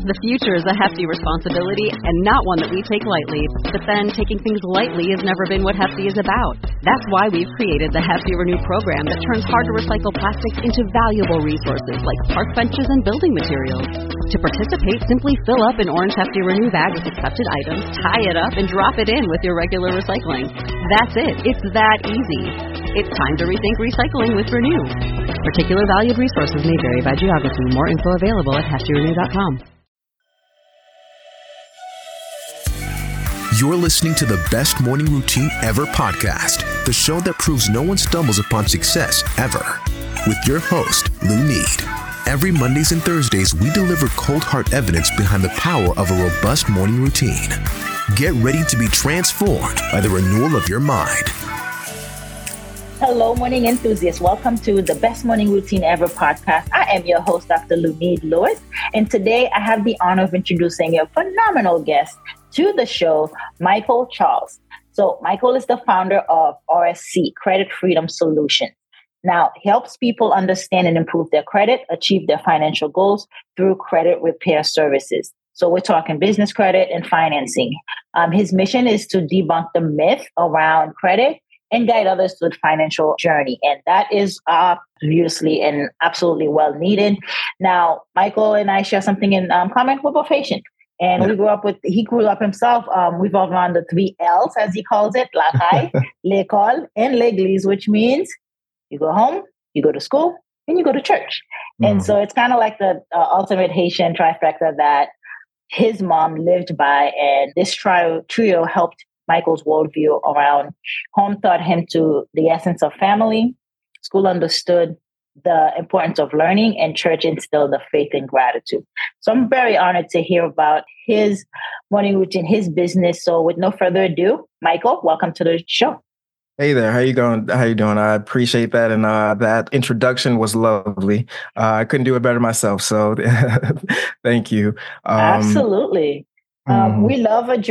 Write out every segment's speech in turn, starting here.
The future is a hefty responsibility and not one that we take lightly. But then taking things lightly has never been what Hefty is about. That's why we've created the Hefty Renew program that turns hard-to-recycle plastics into valuable resources like park benches and building materials. To participate, simply fill up an orange Hefty Renew bag with accepted items, tie it up, and drop it in with your regular recycling. That's it. It's that easy. It's time to rethink recycling with Renew. Particular valued resources may vary by geography. More info available at heftyrenew.com. You're listening to the Best Morning Routine Ever podcast, the show that proves no one stumbles upon success ever. With your host, Lou Need. Every Mondays and Thursdays, we deliver cold hard evidence behind the power of a robust morning routine. Get ready to be transformed by the renewal of your mind. Hello, morning enthusiasts. Welcome to the Best Morning Routine Ever podcast. I am your host, Dr. Lou Need Lewis, and today I have the honor of introducing a phenomenal guest to the show, Michael Charles. So Michael is the founder of RSC, Credit Freedom Solutions. Now, he helps people understand and improve their credit, achieve their financial goals through credit repair services. So we're talking business credit and financing. His mission is to debunk the myth around credit and guide others through the financial journey. And that is obviously and absolutely well needed. Now, Michael and I share something in common. We're both Haitian. And he grew up himself, we've all run the 3 L's, as he calls it, la caille, l'école, and l'église, which means you go home, you go to school, and you go to church. And so it's kind of like the ultimate Haitian trifecta that his mom lived by. And this trio helped Michael's worldview around home taught him to the essence of family, school understood the importance of learning, and church instilled the faith and gratitude. So I'm very honored to hear about his morning routine, his business. So with no further ado, Michael, welcome to the show. Hey there. How you going? How you doing? I appreciate that. And that introduction was lovely. I couldn't do it better myself. So thank you. Absolutely. We love a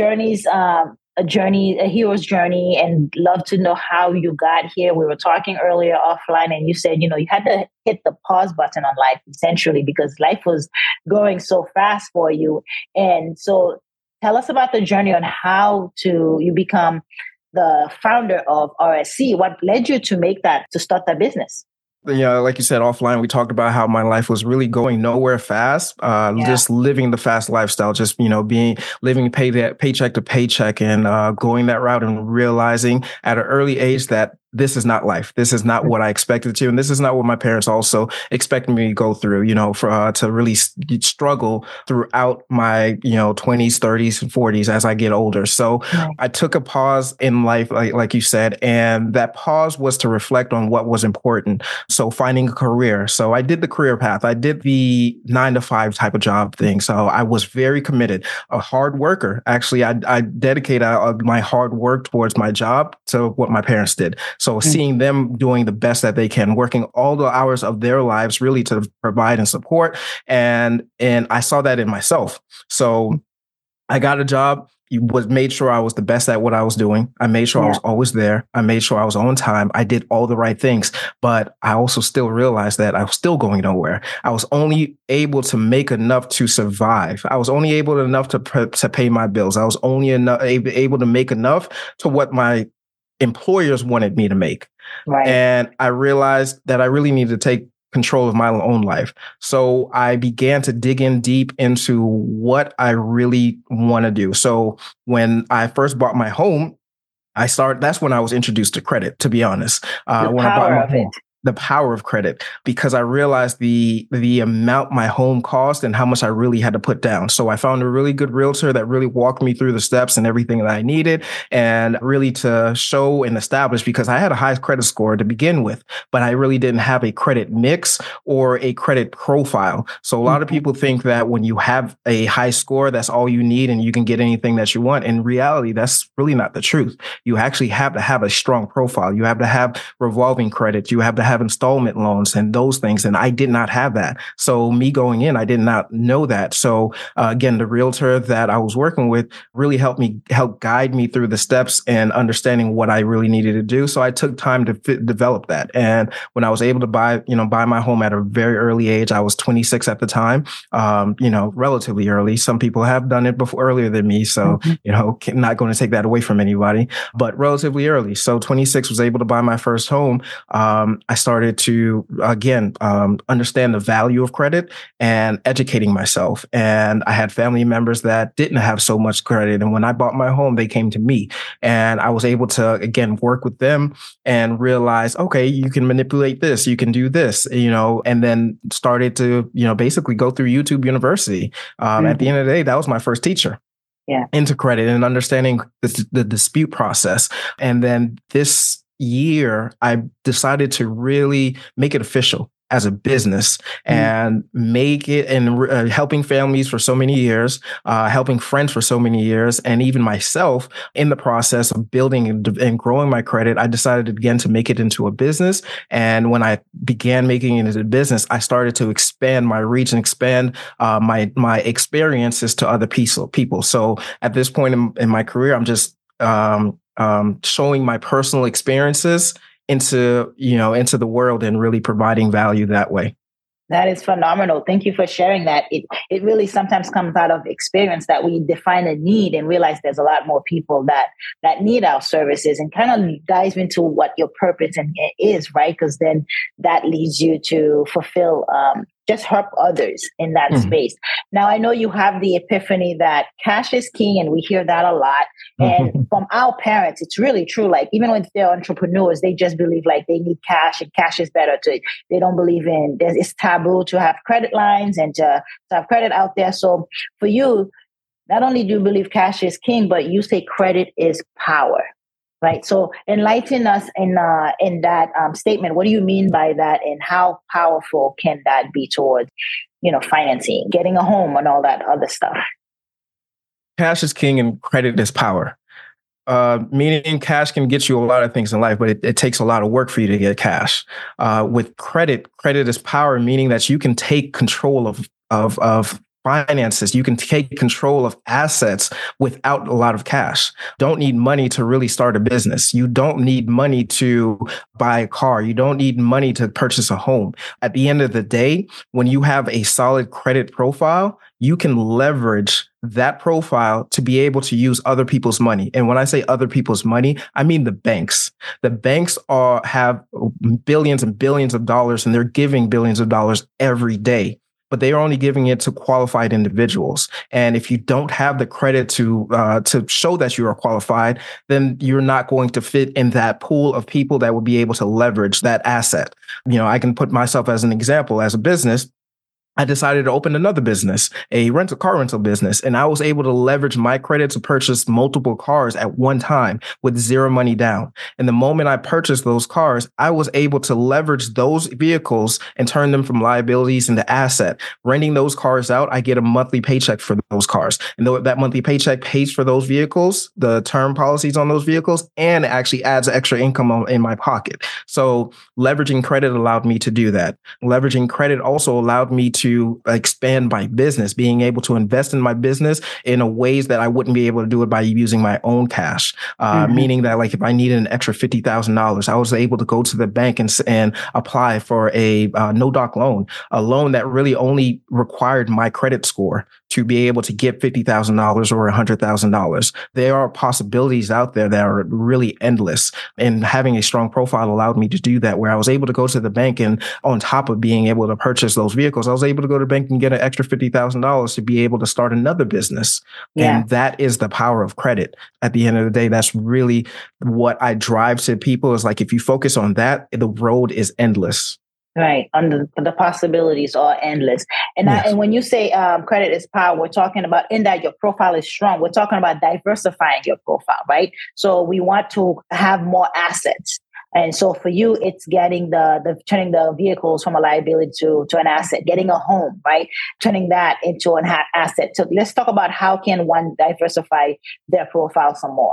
hero's journey, and love to know how you got here. We were talking earlier offline, and you said, you had to hit the pause button on life essentially because life was going so fast for you. And so tell us about the journey on how you become the founder of RSC. What led you to start that business? Yeah, like you said, offline, we talked about how my life was really going nowhere fast, just living the fast lifestyle, just, living paycheck to paycheck and going that route and realizing at an early age that this is not life. This is not what I expected to. And this is not what my parents also expected me to go through, to really struggle throughout my, 20s, 30s, and 40s as I get older. So I took a pause in life, like you said, and that pause was to reflect on what was important. So finding a career. So I did the career path. I did the 9-to-5 type of job thing. So I was very committed, a hard worker. Actually, I dedicated my hard work towards my job to what my parents did. So seeing them doing the best that they can, working all the hours of their lives really to provide and support. And I saw that in myself. So I got a job, made sure I was the best at what I was doing. I made sure I was always there. I made sure I was on time. I did all the right things, but I also still realized that I was still going nowhere. I was only able to make enough to survive. I was only able enough to pay my bills. I was only able to make enough to what my employers wanted me to make. Right. And I realized that I really needed to take control of my own life. So I began to dig in deep into what I really want to do. So when I first bought my home, that's when I was introduced to credit, to be honest. When I bought my home. The power of credit, because I realized the amount my home cost and how much I really had to put down. So I found a really good realtor that really walked me through the steps and everything that I needed, and really to show and establish, because I had a high credit score to begin with, but I really didn't have a credit mix or a credit profile. So a lot of people think that when you have a high score, that's all you need and you can get anything that you want. In reality, that's really not the truth. You actually have to have a strong profile. You have to have revolving credit. You have to have have installment loans and those things. And I did not have that. So me going in, I did not know that. So again, the realtor that I was working with really help guide me through the steps and understanding what I really needed to do. So I took time to develop that. And when I was able to buy my home at a very early age, I was 26 at the time, relatively early. Some people have done it before earlier than me. So, not going to take that away from anybody, but relatively early. So 26 was able to buy my first home. I started to, again, understand the value of credit and educating myself. And I had family members that didn't have so much credit. And when I bought my home, they came to me and I was able to, again, work with them and realize, okay, you can manipulate this, you can do this, and then started to, basically go through YouTube University. At the end of the day, that was my first teacher. Yeah. Into credit and understanding the dispute process. And then this year, I decided to really make it official as a business and make it and helping families for so many years, helping friends for so many years, and even myself in the process of building and growing my credit, I decided again to make it into a business. And when I began making it into a business, I started to expand my reach and expand my experiences to other people. So at this point in my career, I'm just showing my personal experiences into the world and really providing value that way. That is phenomenal. Thank you for sharing that. It really sometimes comes out of experience that we define a need and realize there's a lot more people that need our services, and kind of dive into what your purpose is, right? Because then that leads you to fulfill, just help others in that space. Now, I know you have the epiphany that cash is king, and we hear that a lot. And from our parents, it's really true. Like, even when they're entrepreneurs, they just believe like they need cash and cash is better. They don't believe it's taboo to have credit lines and to have credit out there. So for you, not only do you believe cash is king, but you say credit is power. Right. So enlighten us in that statement. What do you mean by that, and how powerful can that be towards, financing, getting a home, and all that other stuff? Cash is king and credit is power. Meaning cash can get you a lot of things in life, but it takes a lot of work for you to get cash. With credit is power, meaning that you can take control of finances. You can take control of assets without a lot of cash. Don't need money to really start a business. You don't need money to buy a car. You don't need money to purchase a home. At the end of the day, when you have a solid credit profile, you can leverage that profile to be able to use other people's money. And when I say other people's money, I mean the banks. The banks have billions and billions of dollars, and they're giving billions of dollars every day. But they are only giving it to qualified individuals. And if you don't have the credit to show that you are qualified, then you're not going to fit in that pool of people that would be able to leverage that asset. I can put myself as an example. As a business, I decided to open another business, a car rental business, and I was able to leverage my credit to purchase multiple cars at one time with zero money down. And the moment I purchased those cars, I was able to leverage those vehicles and turn them from liabilities into asset. Renting those cars out, I get a monthly paycheck for those cars. And that monthly paycheck pays for those vehicles, the term policies on those vehicles, and it actually adds extra income in my pocket. So leveraging credit allowed me to do that. Leveraging credit also allowed me to expand my business, being able to invest in my business in a ways that I wouldn't be able to do it by using my own cash. Meaning that, like, if I needed an extra $50,000, I was able to go to the bank and apply for a no-doc loan, a loan that really only required my credit score to be able to get $50,000 or $100,000. There are possibilities out there that are really endless. And having a strong profile allowed me to do that, where I was able to go to the bank, and on top of being able to purchase those vehicles, I was able to go to the bank and get an extra $50,000 to be able to start another business. Yeah. And that is the power of credit. At the end of the day, that's really what I drive to people, is like, if you focus on that, the road is endless. Right. The possibilities are endless. And yes. And when you say credit is power, we're talking about in that your profile is strong. We're talking about diversifying your profile, right? So we want to have more assets. And so for you, it's getting turning the vehicles from a liability to an asset, getting a home, right? Turning that into an asset. So let's talk about how can one diversify their profile some more.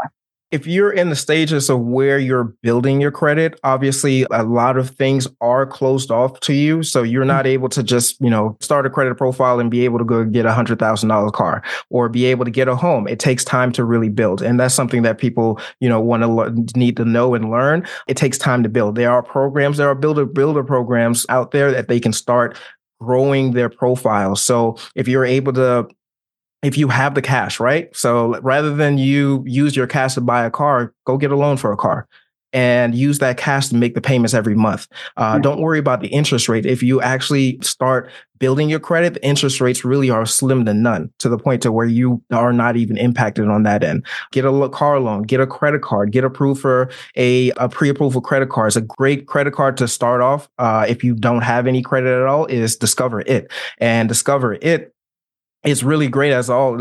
If you're in the stages of where you're building your credit, obviously a lot of things are closed off to you. So you're not able to just, start a credit profile and be able to go get $100,000 car or be able to get a home. It takes time to really build. And that's something that people, need to know and learn. It takes time to build. There are builder programs out there that they can start growing their profile. So if you have the cash, right? So rather than you use your cash to buy a car, go get a loan for a car and use that cash to make the payments every month. Don't worry about the interest rate. If you actually start building your credit, the interest rates really are slim to none, to the point to where you are not even impacted on that end. Get a car loan, get a credit card, get approved for a pre-approval credit card. It's a great credit card to start off. If you don't have any credit at all, is Discover It. And Discover It, it's really great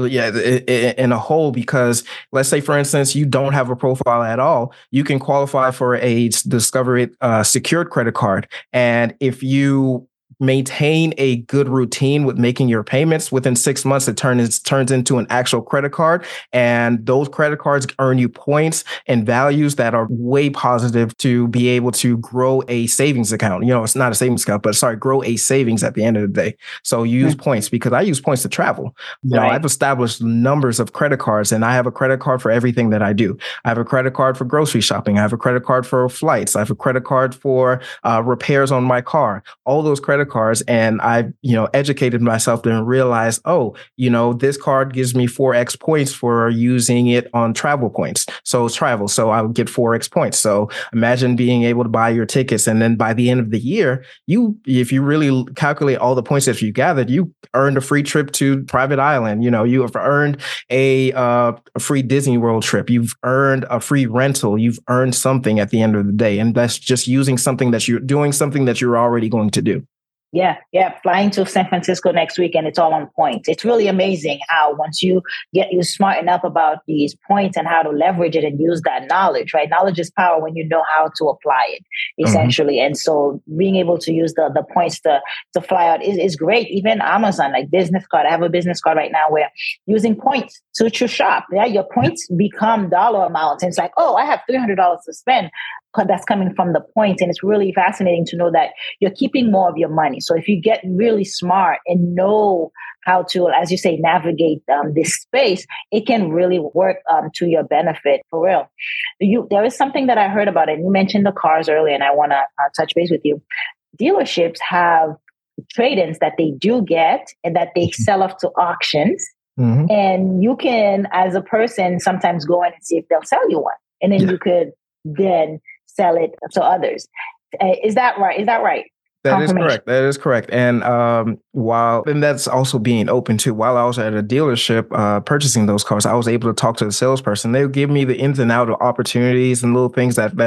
in a whole, because let's say, for instance, you don't have a profile at all. You can qualify for a Discover It secured credit card. And if you maintain a good routine with making your payments, within 6 months, it turns into an actual credit card. And those credit cards earn you points and values that are way positive to be able to grow a savings account. It's not a savings account, but grow a savings at the end of the day. So you use points, because I use points to travel. I've established numbers of credit cards, and I have a credit card for everything that I do. I have a credit card for grocery shopping. I have a credit card for flights. I have a credit card for repairs on my car. All those credit cards, and I've educated myself to realize, this card gives me 4x points for using it on travel points. So it's travel, so I would get 4x points. So imagine being able to buy your tickets, and then by the end of the year, if you really calculate all the points that you gathered, you earned a free trip to private island. You have earned a free Disney World trip. You've earned a free rental. You've earned something at the end of the day, and that's just using something that you're already going to do. Yeah. Flying to San Francisco next week, and it's all on points. It's really amazing how once you smart enough about these points and how to leverage it and use that knowledge, right? Knowledge is power when you know how to apply it, essentially. And so being able to use the points to fly out is great. Even Amazon, like business card. I have a business card right now where using points to shop. Yeah, your points become dollar amounts. And it's like, I have $300 to spend. That's coming from the points. And it's really fascinating to know that you're keeping more of your money. So if you get really smart and know how to, as you say, navigate this space, it can really work to your benefit, for real. There is something that I heard about it. You mentioned the cars earlier, and I want to touch base with you. Dealerships have trade-ins that they do get and that they sell off to auctions. And you can, as a person, sometimes go in and see if they'll sell you one. And then you could then sell it to others. Is that right? That is correct. And and that's also being open to. While I was at a dealership purchasing those cars, I was able to talk to the salesperson. They would give me the ins and outs of opportunities and little things that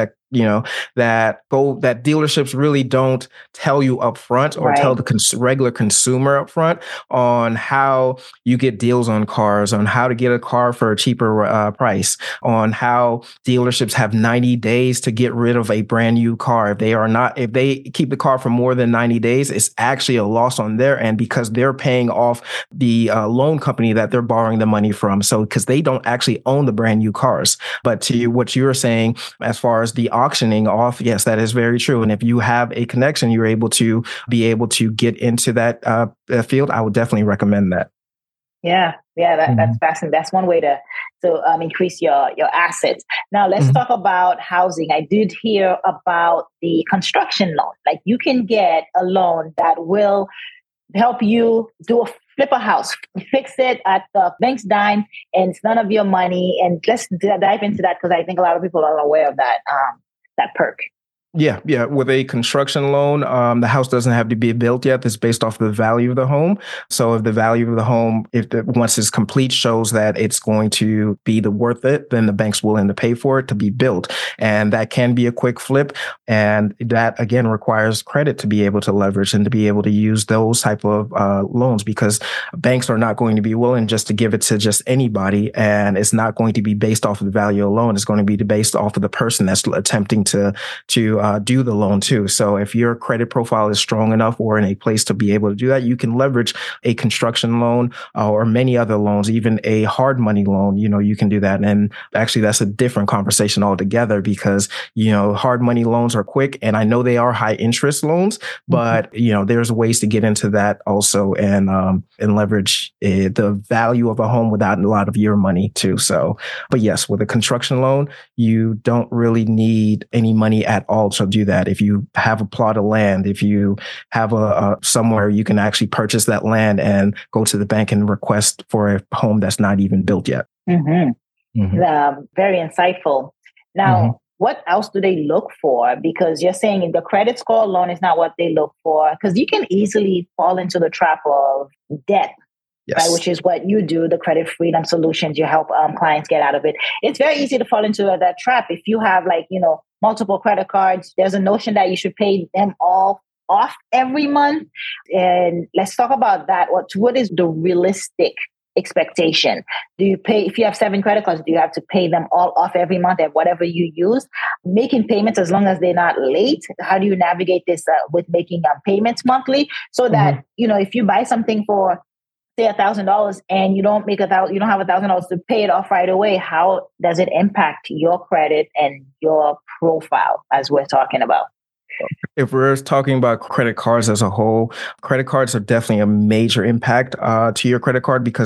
dealerships really don't tell you up front, or tell the regular consumer up front, on how you get deals on cars, on how to get a car for a cheaper price, on how dealerships have 90 days to get rid of a brand new car. If they keep the car for more than 90 days, it's actually a loss on their end, because they're paying off the loan company that they're borrowing the money from. So, because they don't actually own the brand new cars. But to what you were saying, as far as the auctioning off, yes, that is very true. And if you have a connection, you're able to get into that field. I would definitely recommend that. Yeah, that's fascinating. That's one way to increase your assets. Now let's talk about housing. I did hear about the construction loan. Like, you can get a loan that will help you flip a house, fix it at the bank's dime, and it's none of your money. And let's dive into that, because I think a lot of people are aware of that perk. Yeah. With a construction loan, the house doesn't have to be built yet. It's based off the value of the home. So if the value of the home, once it's complete, shows that it's going to be worth it, then the bank's willing to pay for it to be built. And that can be a quick flip. And that, again, requires credit to be able to leverage and to be able to use those type of loans, because banks are not going to be willing just to give it to just anybody. And it's not going to be based off of the value alone. It's going to be based off of the person that's attempting to do the loan too. So if your credit profile is strong enough or in a place to be able to do that, you can leverage a construction loan or many other loans, even a hard money loan. You can do that. And actually, that's a different conversation altogether because, hard money loans are quick. And I know they are high interest loans, but, there's ways to get into that also and leverage the value of a home without a lot of your money too. So, but yes, with a construction loan, you don't really need any money at all to do that. If you have a plot of land, if you have a somewhere you can actually purchase that land and go to the bank and request for a home that's not even built yet. Very insightful. Now, what else do they look for? Because you're saying the credit score alone is not what they look for, because you can easily fall into the trap of debt. Yes. Right, which is what you do, the Credit Freedom Solutions. You help clients get out of it. It's very easy to fall into that trap. If you have multiple credit cards, there's a notion that you should pay them all off every month. And let's talk about that. What is the realistic expectation? Do you pay, if you have 7 credit cards, do you have to pay them all off every month at whatever you use? Making payments as long as they're not late. How do you navigate this with making payments monthly so that, if you buy something for say $1,000 and you don't have $1,000 to pay it off right away, how does it impact your credit and your profile as we're talking about? If we're talking about credit cards as a whole, credit cards are definitely a major impact to your credit card because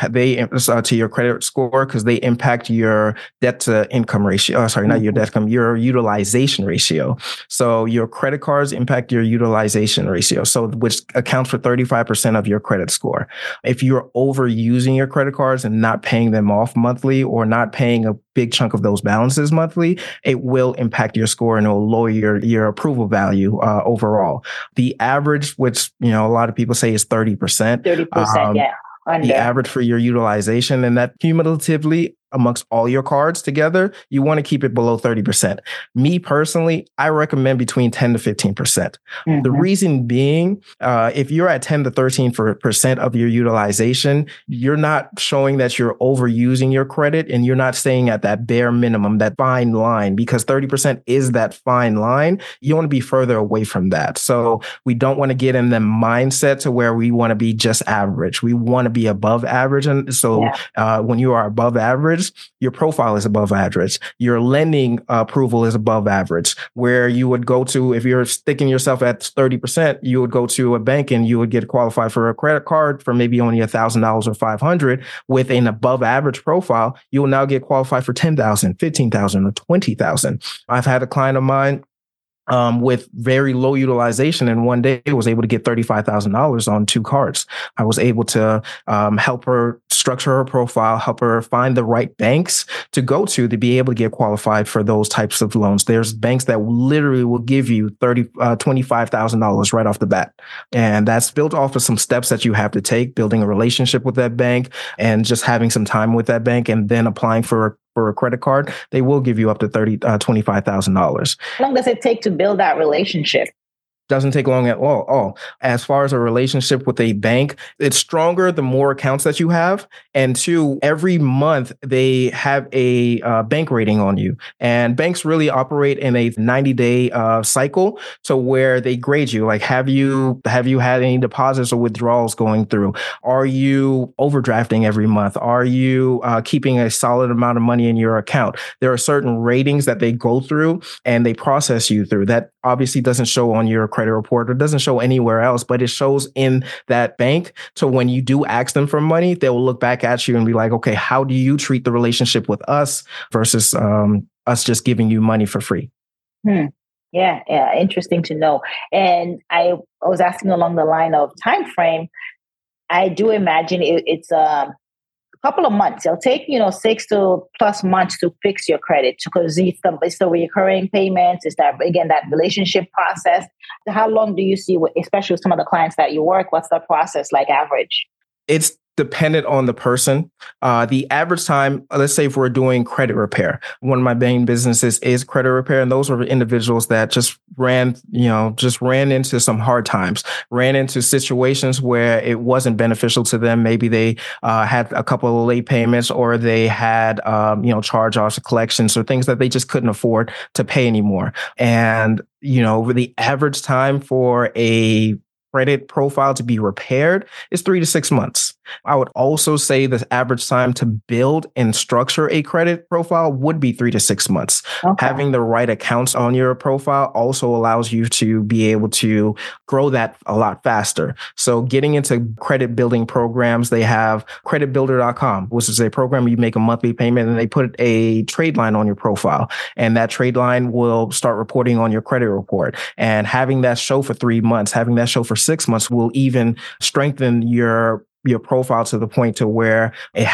to your credit score because they impact your debt to income ratio. Not your debt income, your utilization ratio. So your credit cards impact your utilization ratio, which accounts for 35% of your credit score. If you're overusing your credit cards and not paying them off monthly or not paying a big chunk of those balances monthly, it will impact your score and it will lower your approval value overall. The average, which a lot of people say is 30%. 30%, yeah. The average for your utilization, and that cumulatively amongst all your cards together, you want to keep it below 30%. Me personally, I recommend between 10 to 15%. The reason being, if you're at 10 to 13% of your utilization, you're not showing that you're overusing your credit and you're not staying at that bare minimum, that fine line, because 30% is that fine line. You want to be further away from that. So we don't want to get in the mindset to where we want to be just average. We want to be above average. And so when you are above average, your profile is above average. Your lending approval is above average, where you would go to, if you're sticking yourself at 30%, you would go to a bank and you would get qualified for a credit card for maybe only $1,000 or $500 with an above average profile. You will now get qualified for $10,000, $15,000 or $20,000. I've had a client of mine with very low utilization, and one day was able to get $35,000 on 2 cards. I was able to help her structure her profile, help her find the right banks to go to be able to get qualified for those types of loans. There's banks that literally will give you $25,000 right off the bat. And that's built off of some steps that you have to take, building a relationship with that bank and just having some time with that bank and then applying for a credit card. They will give you up to $25,000. How long does it take to build that relationship? Doesn't take long at all. As far as a relationship with a bank, it's stronger the more accounts that you have. And 2, every month they have a bank rating on you. And banks really operate in a 90-day cycle to where they grade you. Like, have you had any deposits or withdrawals going through? Are you overdrafting every month? Are you keeping a solid amount of money in your account? There are certain ratings that they go through and they process you through. That obviously doesn't show on your credit report. It doesn't show anywhere else, but it shows in that bank. So when you do ask them for money, they will look back at you and be like, okay, how do you treat the relationship with us versus us just giving you money for free? Yeah. Interesting to know. And I was asking along the line of time frame. I do imagine it's a couple of months. It'll take 6 to plus months to fix your credit because it's the recurring payments. It's that relationship process. How long do you see, especially with some of the clients that you work? What's the process like average? It's dependent on the person. The average time, let's say if we're doing credit repair, one of my main businesses is credit repair. And those are individuals that just ran into some hard times, ran into situations where it wasn't beneficial to them. Maybe they had a couple of late payments, or they had, charge-offs or collections or things that they just couldn't afford to pay anymore. And, the average time for a credit profile to be repaired is 3 to 6 months. I would also say the average time to build and structure a credit profile would be 3 to 6 months. Okay. Having the right accounts on your profile also allows you to be able to grow that a lot faster. So getting into credit building programs, they have creditbuilder.com, which is a program where you make a monthly payment and they put a trade line on your profile. And that trade line will start reporting on your credit report. And having that show for 3 months, having that show for 6 months will even strengthen your profile to the point to where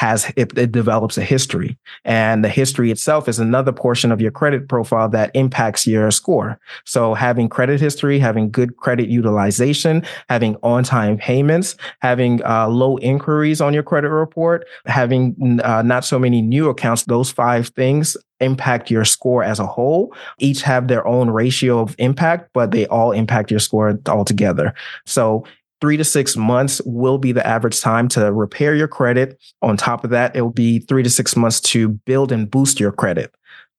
it develops a history. And the history itself is another portion of your credit profile that impacts your score. So having credit history, having good credit utilization, having on-time payments, having low inquiries on your credit report, having not so many new accounts, those 5 things impact your score as a whole. Each have their own ratio of impact, but they all impact your score altogether. So 3 to 6 months will be the average time to repair your credit. On top of that, it will be 3 to 6 months to build and boost your credit.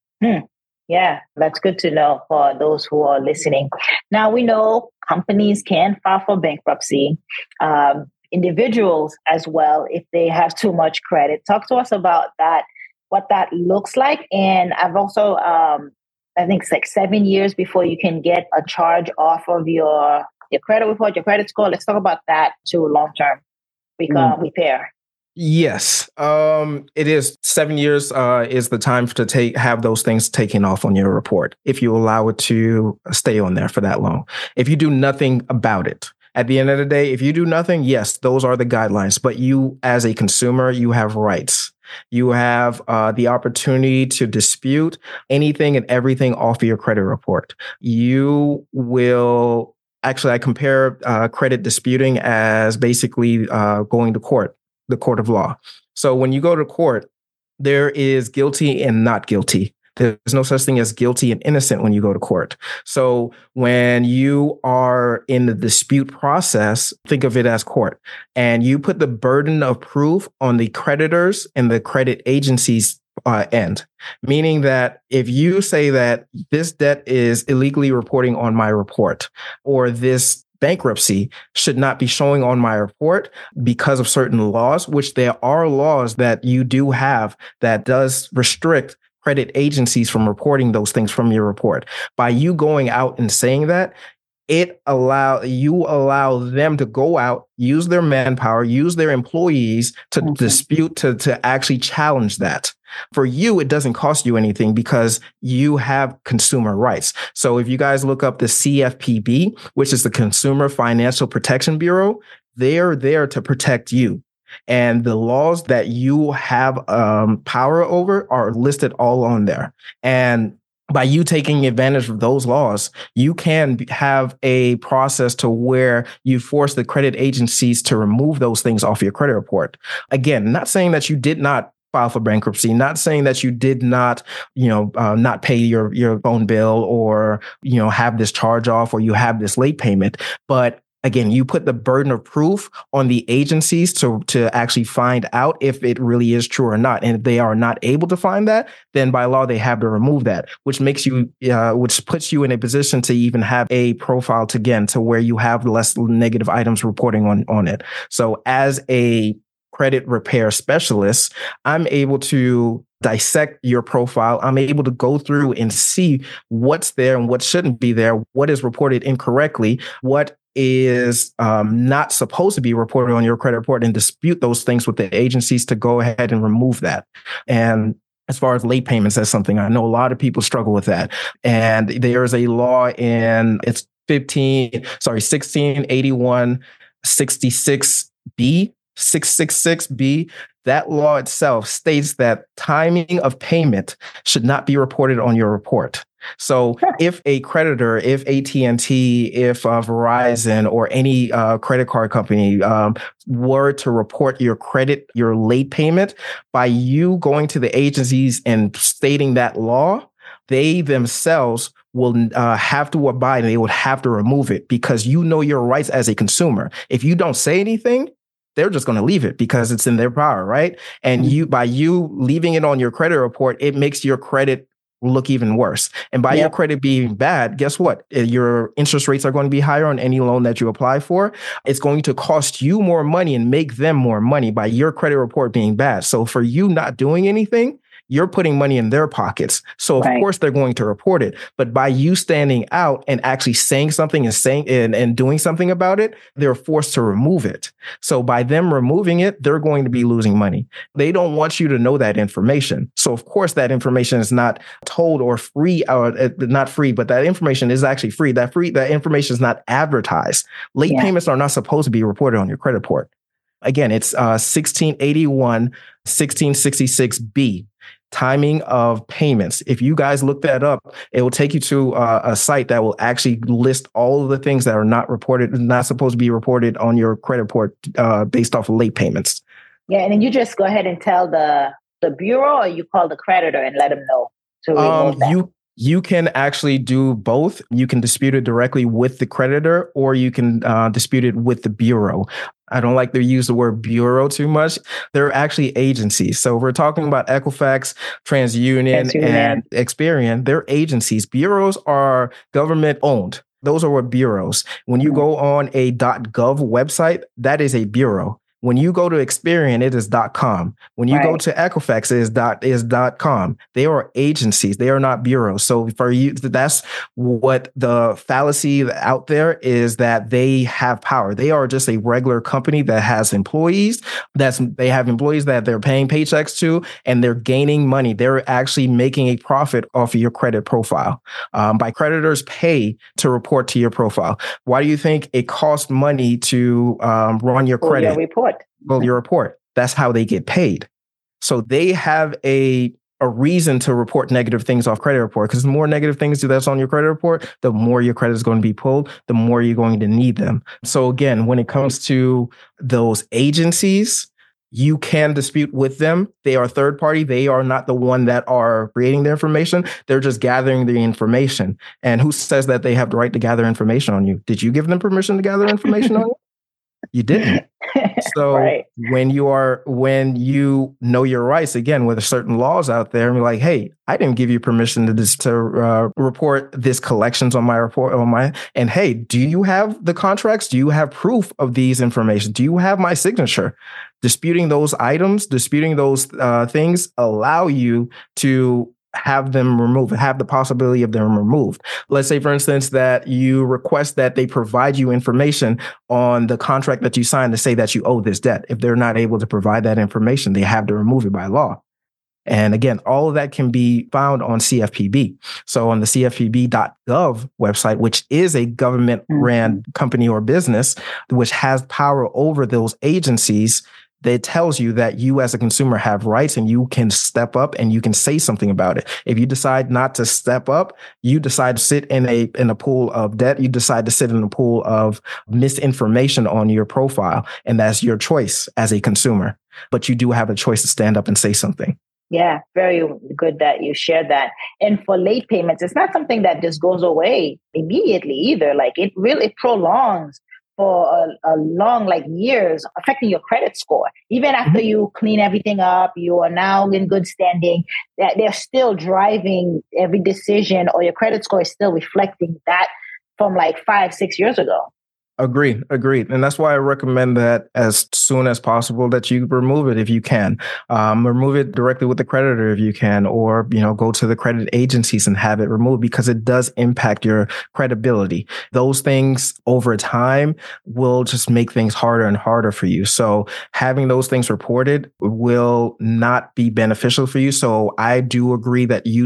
Yeah, that's good to know for those who are listening. Now, we know companies can file for bankruptcy, individuals as well, if they have too much credit. Talk to us about that, what that looks like. And I've also, I think it's like 7 years before you can get a charge off of your credit report, your credit score. Let's talk about that too, long-term repair. Yes. It is 7 years is the time to have those things taken off on your report, if you allow it to stay on there for that long. If you do nothing about it, at the end of the day, if you do nothing, yes, those are the guidelines. But you, as a consumer, you have rights. You have the opportunity to dispute anything and everything off of your credit report. You will... Actually, I compare credit disputing as basically going to court, the court of law. So when you go to court, there is guilty and not guilty. There's no such thing as guilty and innocent when you go to court. So when you are in the dispute process, think of it as court. And you put the burden of proof on the creditors and the credit agencies end, meaning that if you say that this debt is illegally reporting on my report, or this bankruptcy should not be showing on my report because of certain laws, which there are laws that you do have that does restrict credit agencies from reporting those things from your report. By you going out and saying that, you allow them to go out, use their manpower, use their employees to dispute, to actually challenge that. For you, it doesn't cost you anything because you have consumer rights. So if you guys look up the CFPB, which is the Consumer Financial Protection Bureau, they're there to protect you. And the laws that you have power over are listed all on there. And by you taking advantage of those laws, you can have a process to where you force the credit agencies to remove those things off your credit report. Again, not saying that you did not file for bankruptcy, not saying that you did not, not pay your phone bill, or, have this charge off, or you have this late payment, but again, you put the burden of proof on the agencies to actually find out if it really is true or not. And if they are not able to find that, then by law, they have to remove that, which puts you in a position to even have a profile to where you have less negative items reporting on it. So as a credit repair specialist, I'm able to dissect your profile. I'm able to go through and see what's there and what shouldn't be there, what is reported incorrectly, what is not supposed to be reported on your credit report, and dispute those things with the agencies to go ahead and remove that. And as far as late payments, that's something I know a lot of people struggle with that. And there is a law it's 1681 66B, 666B. That law itself states that timing of payment should not be reported on your report. So if a creditor, if AT&T, if Verizon or any credit card company were to report your credit, your late payment, by you going to the agencies and stating that law, they themselves will have to abide and they would have to remove it because you know your rights as a consumer. If you don't say anything, they're just going to leave it because it's in their power, right? And you, by you leaving it on your credit report, it makes your credit look even worse. And by your credit being bad, guess what? Your interest rates are going to be higher on any loan that you apply for. It's going to cost you more money and make them more money by your credit report being bad. So for you not doing anything, you're putting money in their pockets. So of course they're going to report it. But by you standing out and actually saying something and doing something about it, they're forced to remove it. So by them removing it, they're going to be losing money. They don't want you to know that information. So of course that information is not told or free, or not free, but that information is actually free. That information is not advertised. Late payments are not supposed to be reported on your credit report. Again, it's 1681, 1666B. Timing of payments. If you guys look that up, it will take you to a site that will actually list all of the things that are not supposed to be reported on your credit report based off of late payments. Yeah, and then you just go ahead and tell the bureau, or you call the creditor and let them know to remove that. You can actually do both. You can dispute it directly with the creditor, or you can dispute it with the bureau. I don't like to use the word bureau too much. They're actually agencies. So we're talking about Equifax, TransUnion, and Experian. They're agencies. Bureaus are government owned. Those are what bureaus. When you go on a .gov website, that is a bureau. When you go to Experian, it is .com. When you go to Equifax, it is .com. They are agencies. They are not bureaus. So for you, that's what the fallacy out there is, that they have power. They are just a regular company that has employees. They have employees that they're paying paychecks to, and they're gaining money. They're actually making a profit off of your credit profile. By creditors pay to report to your profile. Why do you think it costs money to run your credit? Your report. Well, your report. That's how they get paid. So they have a reason to report negative things off credit report, because the more negative things that's on your credit report, the more your credit is going to be pulled, the more you're going to need them. So again, when it comes to those agencies, you can dispute with them. They are third party. They are not the one that are creating the information. They're just gathering the information. And who says that they have the right to gather information on you? Did you give them permission to gather information on you? You didn't. So when you know your rights, again, with certain laws out there, and you're like, hey, I didn't give you permission to report this collections on my report and hey, do you have the contracts? Do you have proof of these information? Do you have my signature? Disputing those items, disputing those things allow you to have them removed, have the possibility of them removed. Let's say, for instance, that you request that they provide you information on the contract that you signed to say that you owe this debt. If they're not able to provide that information, they have to remove it by law. And again, all of that can be found on CFPB. So on the CFPB.gov website, which is a government ran company or business, which has power over those agencies, that tells you that you as a consumer have rights and you can step up and you can say something about it. If you decide not to step up, you decide to sit in a pool of debt, you decide to sit in a pool of misinformation on your profile. And that's your choice as a consumer. But you do have a choice to stand up and say something. Yeah, very good that you shared that. And for late payments, it's not something that just goes away immediately either. Like it really prolongs for a long, years, affecting your credit score. Even after you clean everything up, you are now in good standing, that they're still driving every decision, or your credit score is still reflecting that from 5-6 years ago. Agreed. And that's why I recommend that as soon as possible that you remove it if you can. Remove it directly with the creditor if you can, or, go to the credit agencies and have it removed, because it does impact your credibility. Those things over time will just make things harder and harder for you. So having those things reported will not be beneficial for you. So I do agree that you take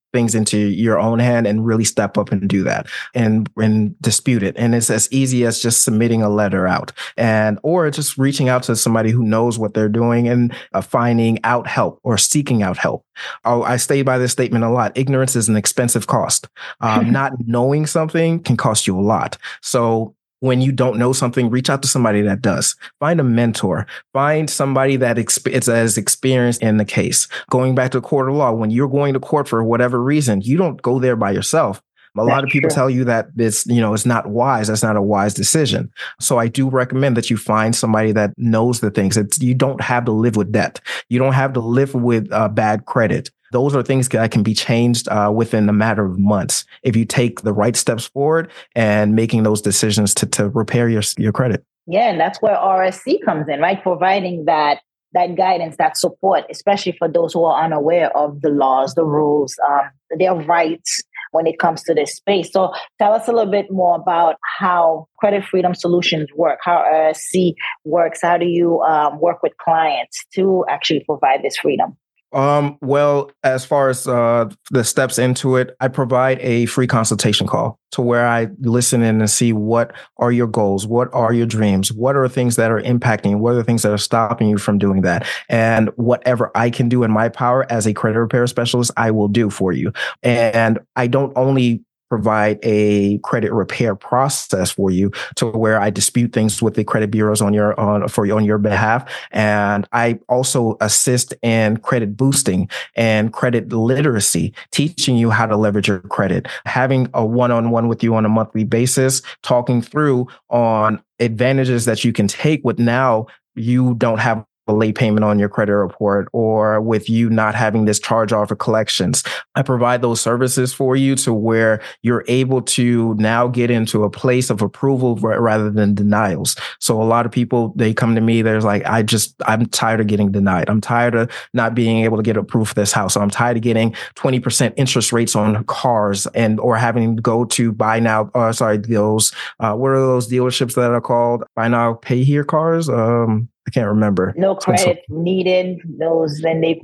things into your own hand and really step up and do that and dispute it. And it's as easy as just submitting a letter out or just reaching out to somebody who knows what they're doing and finding out help or seeking out help. I stay by this statement a lot. Ignorance is an expensive cost. Not knowing something can cost you a lot. So when you don't know something, reach out to somebody that does. Find a mentor. Find somebody that is experienced in the case. Going back to court of law, when you're going to court for whatever reason, you don't go there by yourself. A lot of people tell you that it's not wise. That's not a wise decision. So I do recommend that you find somebody that knows the things. You don't have to live with debt. You don't have to live with bad credit. Those are things that can be changed within a matter of months if you take the right steps forward and making those decisions to repair your credit. Yeah, and that's where RSC comes in, right? Providing that guidance, that support, especially for those who are unaware of the laws, the rules, their rights when it comes to this space. So tell us a little bit more about how Credit Freedom Solutions work, how RSC works. How do you work with clients to actually provide this freedom? Well, as far as the steps into it, I provide a free consultation call to where I listen in and see what are your goals, what are your dreams, what are things that are impacting, what are the things that are stopping you from doing that, and whatever I can do in my power as a credit repair specialist, I will do for you. And I don't only provide a credit repair process for you to where I dispute things with the credit bureaus on your behalf. And I also assist in credit boosting and credit literacy, teaching you how to leverage your credit, having a one-on-one with you on a monthly basis, talking through on advantages that you can take with now you don't have a late payment on your credit report or with you not having this charge off or collections. I provide those services for you to where you're able to now get into a place of approval rather than denials. So a lot of people, they come to me, there's like, I'm tired of getting denied. I'm tired of not being able to get approved for this house. So I'm tired of getting 20% interest rates on cars or having to go to what are those dealerships that are called buy now, pay here cars? I can't remember. No credit needed. Those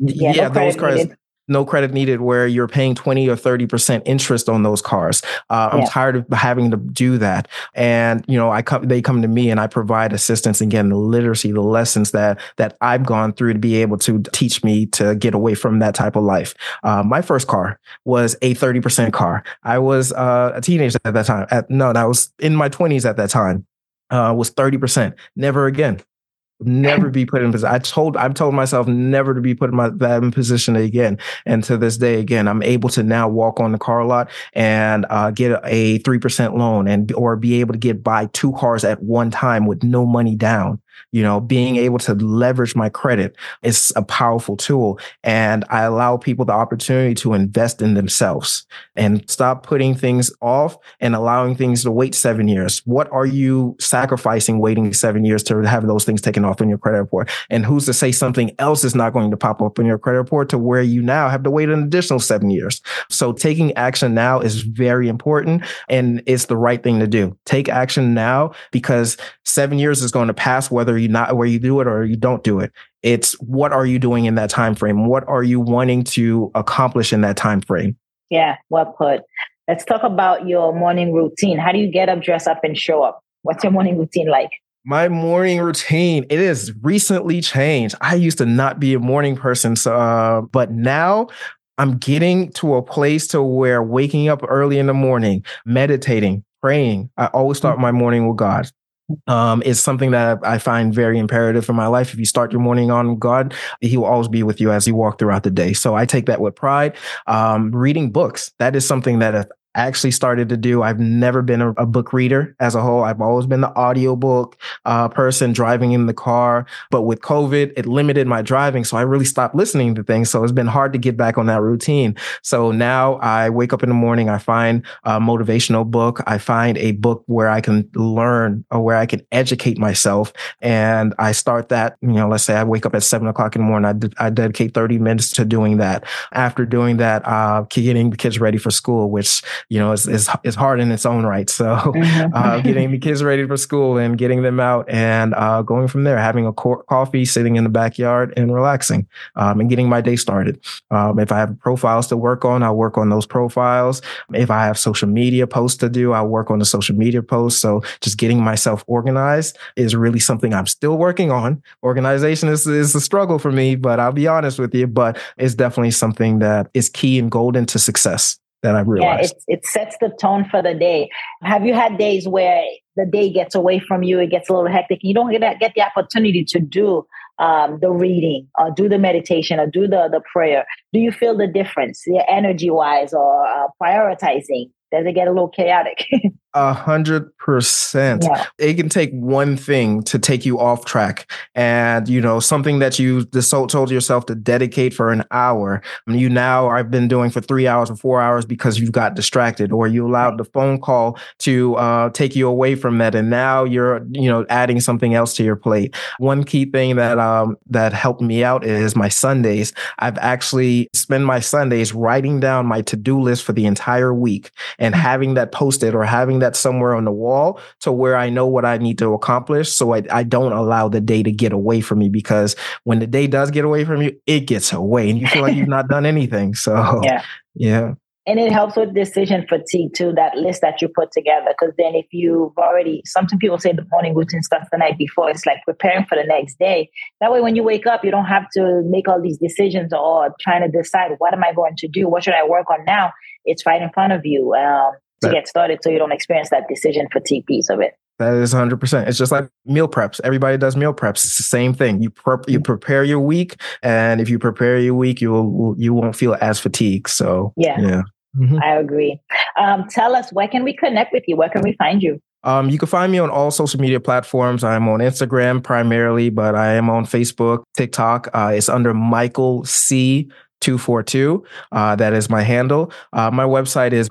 no credit needed where you're paying 20 or 30% interest on those cars. I'm tired of having to do that. And, they come to me and I provide assistance, again, the literacy, the lessons that I've gone through to be able to teach me to get away from that type of life. My first car was a 30% car. I was a teenager at that time. I was in my 20s at that time. Was 30%. Never again. Never be put in position. I've told myself never to be put in that position again. And to this day, again, I'm able to now walk on the car lot and get a 3% loan or be able to buy 2 cars at one time with no money down. Being able to leverage my credit is a powerful tool. And I allow people the opportunity to invest in themselves and stop putting things off and allowing things to wait 7 years. What are you sacrificing waiting 7 years to have those things taken off in your credit report? And who's to say something else is not going to pop up in your credit report to where you now have to wait an additional 7 years? So taking action now is very important and it's the right thing to do. Take action now because 7 years is going to pass whether you do it or you don't do it. It's what are you doing in that time frame? What are you wanting to accomplish in that time frame? Yeah, well put. Let's talk about your morning routine. How do you get up, dress up, and show up? What's your morning routine like? My morning routine, it has recently changed. I used to not be a morning person, but now I'm getting to a place to where waking up early in the morning, meditating, praying. I always start my morning with God. Is something that I find very imperative in my life. If you start your morning on God, He will always be with you as you walk throughout the day. So I take that with pride. Reading books, that is something that actually started to do. I've never been a book reader as a whole. I've always been the audiobook person driving in the car. But with COVID, it limited my driving. So I really stopped listening to things. So it's been hard to get back on that routine. So now I wake up in the morning, I find a motivational book. I find a book where I can learn or where I can educate myself. And I start that, let's say I wake up at 7:00 in the morning. I dedicate 30 minutes to doing that. After doing that, getting the kids ready for school, which is hard in its own right. So getting the kids ready for school and getting them out and going from there, having a coffee, sitting in the backyard and relaxing and getting my day started. If I have profiles to work on, I'll work on those profiles. If I have social media posts to do, I'll work on the social media posts. So just getting myself organized is really something I'm still working on. Organization is a struggle for me, but I'll be honest with you, but it's definitely something that is key and golden to success that I've realized. Yeah, it sets the tone for the day. Have you had days where the day gets away from you, it gets a little hectic, you don't get the opportunity to do the reading or do the meditation or do the prayer? Do you feel the difference, energy-wise or prioritizing? Does it get a little chaotic? 100%. Yeah. It can take one thing to take you off track, and something that you told yourself to dedicate for an hour. I've been doing for 3 hours or 4 hours because you've got distracted, or you allowed the phone call to take you away from that, and now you're adding something else to your plate. One key thing that helped me out is my Sundays. I've actually spent my Sundays writing down my to-do list for the entire week and having that posted or having that somewhere on the wall to where I know what I need to accomplish. So I don't allow the day to get away from me, because when the day does get away from you, it gets away and you feel like you've not done anything. So yeah. And it helps with decision fatigue too, that list that you put together. Because then if you've already, sometimes people say the morning routine starts the night before. It's like preparing for the next day. That way, when you wake up, you don't have to make all these decisions or trying to decide, what am I going to do? What should I work on now? It's right in front of you to get started, so you don't experience that decision fatigue piece of it. That is 100%. It's just like meal preps. Everybody does meal preps. It's the same thing. You prepare your week, and if you prepare your week, you won't feel as fatigued. So yeah. Mm-hmm. I agree. Tell us, where can we connect with you? Where can we find you? You can find me on all social media platforms. I'm on Instagram primarily, but I am on Facebook, TikTok. It's under Michael C. 242. That is my handle. My website is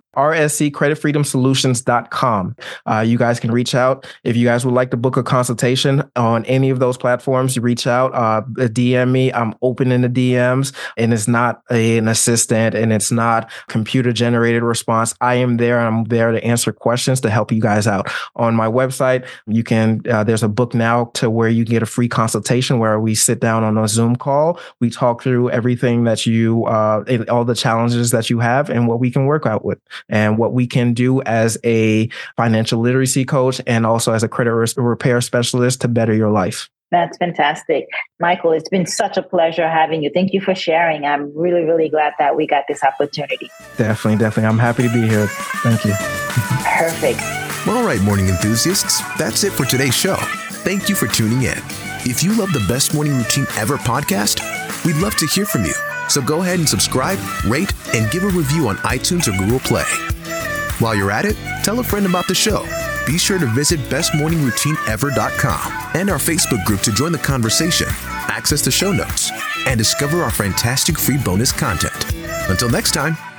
rsccreditfreedomsolutions.com. You guys can reach out. If you guys would like to book a consultation on any of those platforms, you reach out, DM me. I'm open in the DMs, and it's not an assistant and it's not computer generated response. I am there. I'm there to answer questions to help you guys out. On my website, you can, there's a book now to where you can get a free consultation where we sit down on a Zoom call. We talk through everything that you all the challenges that you have and what we can work out with and what we can do as a financial literacy coach and also as a credit repair specialist to better your life. That's fantastic. Michael, it's been such a pleasure having you. Thank you for sharing. I'm really, really glad that we got this opportunity. Definitely. I'm happy to be here. Thank you. Perfect. All right, morning enthusiasts, that's it for today's show. Thank you for tuning in. If you love the Best Morning Routine Ever podcast, we'd love to hear from you. So go ahead and subscribe, rate, and give a review on iTunes or Google Play. While you're at it, tell a friend about the show. Be sure to visit bestmorningroutineever.com and our Facebook group to join the conversation, access the show notes, and discover our fantastic free bonus content. Until next time,